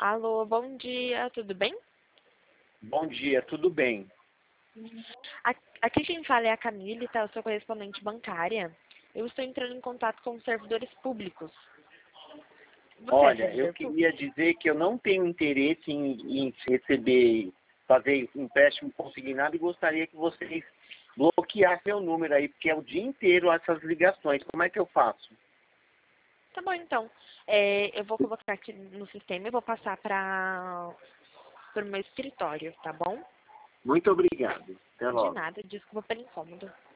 Alô, bom dia, tudo bem? Bom dia, tudo bem? Aqui quem fala é a Camille, tá? Eu sou correspondente bancária. Eu estou entrando em contato com os servidores públicos. Você é Olha, eu servidor queria público? dizer que eu não tenho interesse em receber, fazer empréstimo consignado e gostaria que vocês bloqueassem meu número aí, porque é o dia inteiro essas ligações. Como é que eu faço? Tá bom, então. Eu vou colocar aqui no sistema e vou passar para o meu escritório, tá bom? Muito obrigado. Até De logo. nada, desculpa pelo incômodo.